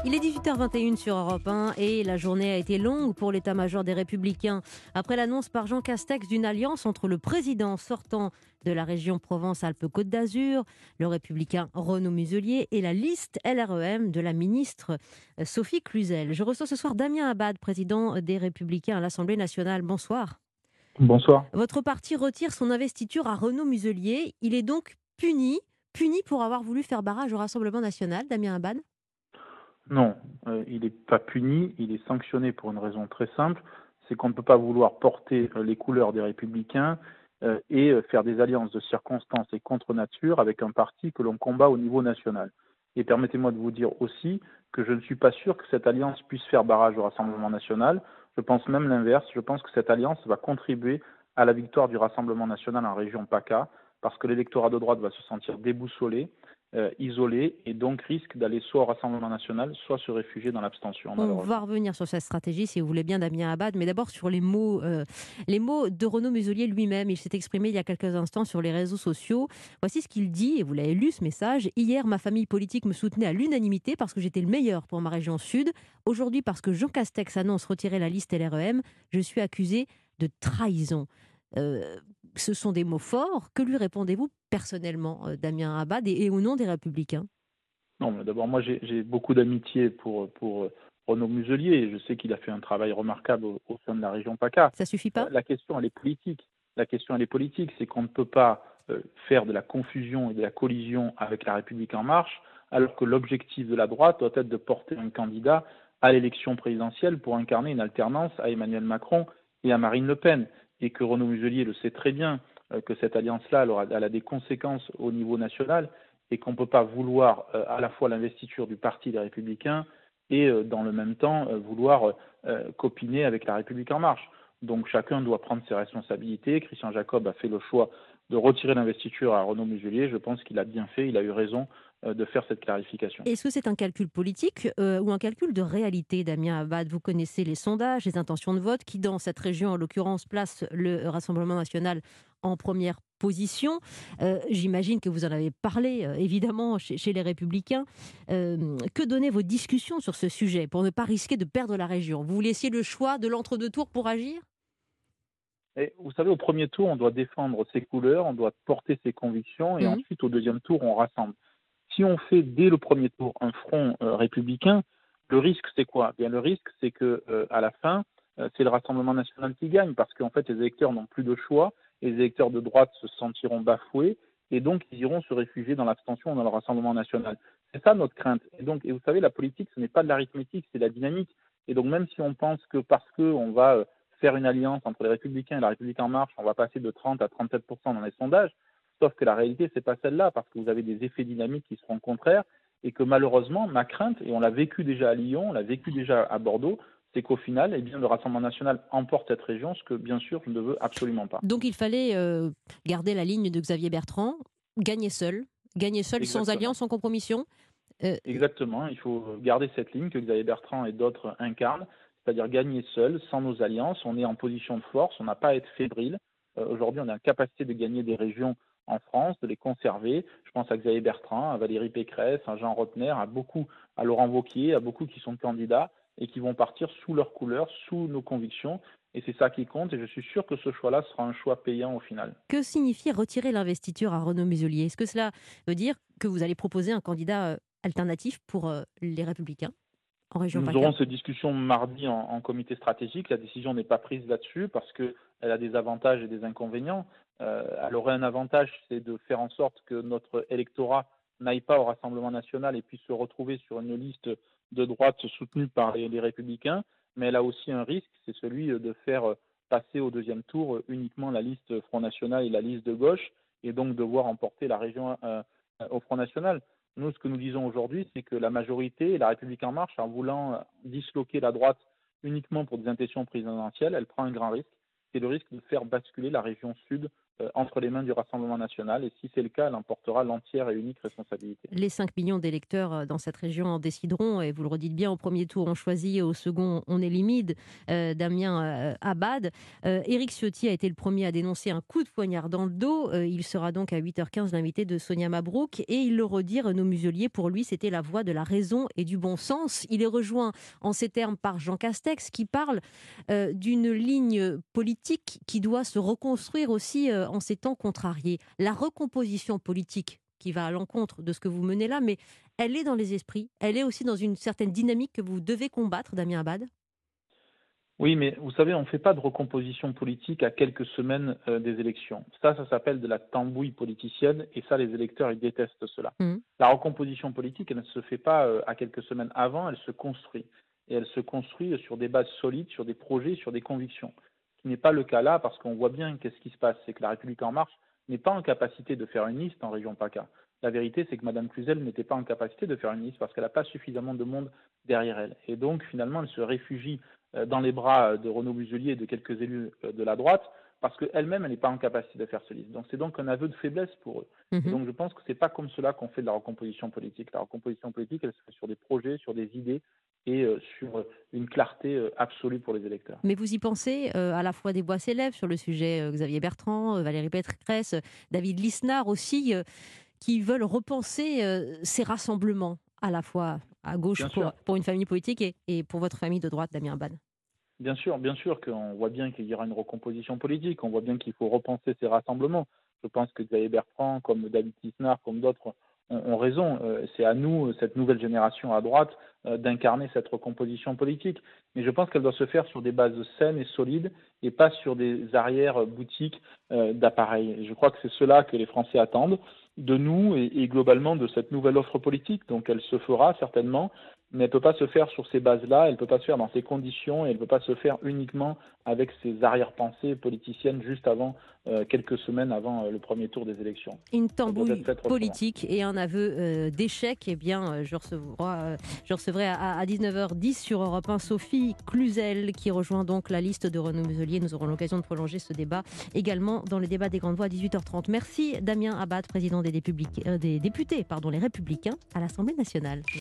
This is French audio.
Il est 18h21 sur Europe 1 et la journée a été longue pour l'état-major des Républicains. Après l'annonce par Jean Castex d'une alliance entre le président sortant de la région Provence-Alpes-Côte d'Azur, le républicain Renaud Muselier et la liste LREM de la ministre Sophie Cluzel. Je reçois ce soir Damien Abad, président des Républicains à l'Assemblée nationale. Bonsoir. Bonsoir. Votre parti retire son investiture à Renaud Muselier. Il est donc puni pour avoir voulu faire barrage au Rassemblement national, Damien Abad? Non, il n'est pas puni, il est sanctionné pour une raison très simple, c'est qu'on ne peut pas vouloir porter les couleurs des Républicains et faire des alliances de circonstances et contre nature avec un parti que l'on combat au niveau national. Et permettez-moi de vous dire aussi que je ne suis pas sûr que cette alliance puisse faire barrage au Rassemblement national. Je pense même l'inverse, je pense que cette alliance va contribuer à la victoire du Rassemblement national en région PACA, parce que l'électorat de droite va se sentir déboussolé, isolé, et donc risque d'aller soit au Rassemblement national, soit se réfugier dans l'abstention, On va malheureusement. revenir sur cette stratégie, si vous voulez bien, Damien Abad, mais d'abord sur les mots de Renaud Muselier lui-même. Il s'est exprimé il y a quelques instants sur les réseaux sociaux. Voici ce qu'il dit, et vous l'avez lu ce message. Hier, ma famille politique me soutenait à l'unanimité parce que j'étais le meilleur pour ma région sud. Aujourd'hui, parce que Jean Castex annonce retirer la liste LREM, je suis accusé de trahison. Euh, Ce sont des mots forts. Que lui répondez-vous personnellement, Damien Abad, et au nom des Républicains? Non, mais d'abord, moi, j'ai beaucoup d'amitié pour Renaud Muselier, et je sais qu'il a fait un travail remarquable au sein de la région PACA. Ça suffit pas? La question, elle est politique. La question, elle est politique, c'est qu'on ne peut pas faire de la confusion et de la collision avec la République en marche, alors que l'objectif de la droite doit être de porter un candidat à l'élection présidentielle pour incarner une alternance à Emmanuel Macron et à Marine Le Pen. Et que Renaud Muselier le sait très bien, que cette alliance-là, elle a des conséquences au niveau national, et qu'on ne peut pas vouloir à la fois l'investiture du Parti des Républicains et dans le même temps vouloir copiner avec la République en marche. Donc chacun doit prendre ses responsabilités. Christian Jacob a fait le choix de retirer l'investiture à Renaud Muselier. Je pense qu'il a bien fait, il a eu raison de faire cette clarification. Est-ce que c'est un calcul politique ou un calcul de réalité, Damien Abad? Vous connaissez les sondages, les intentions de vote qui, dans cette région, en l'occurrence, placent le Rassemblement national en première position. J'imagine que vous en avez parlé, évidemment, chez les Républicains. Que donnaient vos discussions sur ce sujet pour ne pas risquer de perdre la région? Vous laissiez le choix de l'entre-deux tours pour agir? Et vous savez, au premier tour, on doit défendre ses couleurs, on doit porter ses convictions, et Mhm. ensuite, au deuxième tour, on rassemble. Si on fait dès le premier tour un front républicain, le risque c'est quoi? Bien, le risque c'est que à la fin, c'est le Rassemblement national qui gagne, parce qu'en fait les électeurs n'ont plus de choix, et les électeurs de droite se sentiront bafoués, et donc ils iront se réfugier dans l'abstention dans le Rassemblement national. C'est ça notre crainte. Et vous savez, la politique, ce n'est pas de l'arithmétique, c'est de la dynamique. Et donc même si on pense que parce qu'on va faire une alliance entre les Républicains et la République en marche, on va passer de 30 à 37% dans les sondages, sauf que la réalité, c'est pas celle-là, parce que vous avez des effets dynamiques qui seront contraires, et que malheureusement, ma crainte, et on l'a vécu déjà à Lyon, on l'a vécu déjà à Bordeaux, c'est qu'au final, eh bien, le Rassemblement national emporte cette région, ce que bien sûr je ne veux absolument pas. Donc il fallait garder la ligne de Xavier Bertrand, gagner seul sans Exactement. alliance, sans compromission. Euh, Exactement. Il faut garder cette ligne que Xavier Bertrand et d'autres incarnent, c'est-à-dire gagner seul, sans nos alliances. On est en position de force, on n'a pas à être fébrile. Aujourd'hui, on a la capacité de gagner des régions en France, de les conserver. Je pense à Xavier Bertrand, à Valérie Pécresse, à Jean Rotner, à beaucoup, à Laurent Wauquiez, à beaucoup qui sont candidats et qui vont partir sous leurs couleurs, sous nos convictions. Et c'est ça qui compte. Et je suis sûr que ce choix-là sera un choix payant au final. Que signifie retirer l'investiture à Renaud Muselier? Est-ce que cela veut dire que vous allez proposer un candidat alternatif pour les Républicains en région Nous PACA? aurons cette discussion mardi en comité stratégique. La décision n'est pas prise là-dessus parce qu'elle a des avantages et des inconvénients. Elle aurait un avantage, c'est de faire en sorte que notre électorat n'aille pas au Rassemblement national et puisse se retrouver sur une liste de droite soutenue par les Républicains. Mais elle a aussi un risque, c'est celui de faire passer au deuxième tour uniquement la liste Front National et la liste de gauche, et donc de voir emporter la région au Front National. Nous, ce que nous disons aujourd'hui, c'est que la majorité, la République en marche, en voulant disloquer la droite uniquement pour des intentions présidentielles, elle prend un grand risque. C'est le risque de faire basculer la région sud entre les mains du Rassemblement national. Et si c'est le cas, elle en portera l'entière et unique responsabilité. Les 5 millions d'électeurs dans cette région en décideront, et vous le redites bien, au premier tour on choisit, au second on élimine Damien Abad. Éric Ciotti a été le premier à dénoncer un coup de poignard dans le dos. Il sera donc à 8h15 l'invité de Sonia Mabrouk, et il le redit, Renaud Muselier, pour lui c'était la voix de la raison et du bon sens. Il est rejoint en ces termes par Jean Castex, qui parle d'une ligne politique qui doit se reconstruire aussi en ces temps contrariés. La recomposition politique qui va à l'encontre de ce que vous menez là, mais elle est dans les esprits, elle est aussi dans une certaine dynamique que vous devez combattre, Damien Abad. Oui, mais vous savez, on ne fait pas de recomposition politique à quelques semaines des élections. Ça s'appelle de la tambouille politicienne, et ça, les électeurs, ils détestent cela. Mhm. La recomposition politique, elle ne se fait pas à quelques semaines avant, elle se construit. Et elle se construit sur des bases solides, sur des projets, sur des convictions. Ce qui n'est pas le cas là, parce qu'on voit bien qu'est-ce qui se passe. C'est que la République en marche n'est pas en capacité de faire une liste en région PACA. La vérité, c'est que Mme Cluzel n'était pas en capacité de faire une liste parce qu'elle n'a pas suffisamment de monde derrière elle. Et donc, finalement, elle se réfugie dans les bras de Renaud Muselier et de quelques élus de la droite, parce qu'elle-même, elle n'est pas en capacité de faire ce liste. Donc c'est donc un aveu de faiblesse pour eux. Et donc je pense que ce n'est pas comme cela qu'on fait de la recomposition politique. La recomposition politique, elle se fait sur des projets, sur des idées et sur une clarté absolue pour les électeurs. Mais vous y pensez, à la fois des voix s'élèvent sur le sujet, Xavier Bertrand, Valérie Pécresse, David Lisnard aussi, qui veulent repenser ces rassemblements, à la fois à gauche Bien sûr. pour une famille politique et pour votre famille de droite, Damien Abad. Bien sûr qu'on voit bien qu'il y aura une recomposition politique, on voit bien qu'il faut repenser ces rassemblements. Je pense que Xavier Bertrand, comme David Lisnard, comme d'autres, ont raison. C'est à nous, cette nouvelle génération à droite, d'incarner cette recomposition politique. Mais je pense qu'elle doit se faire sur des bases saines et solides, et pas sur des arrière-boutiques d'appareils. Et je crois que c'est cela que les Français attendent de nous et globalement de cette nouvelle offre politique. Donc elle se fera certainement, mais elle ne peut pas se faire sur ces bases-là, elle ne peut pas se faire dans ces conditions, et elle ne peut pas se faire uniquement avec ces arrière-pensées politiciennes juste avant, quelques semaines avant le premier tour des élections. Une Ça doit tambouille être fait autrement. politique et un aveu d'échec. Eh bien, je recevrai à 19h10 sur Europe 1 Sophie Cluzel, qui rejoint donc la liste de Renaud Muselier. Nous aurons l'occasion de prolonger ce débat également dans les débats des Grandes Voix à 18h30. Merci Damien Abad, président des députés, les Républicains à l'Assemblée nationale.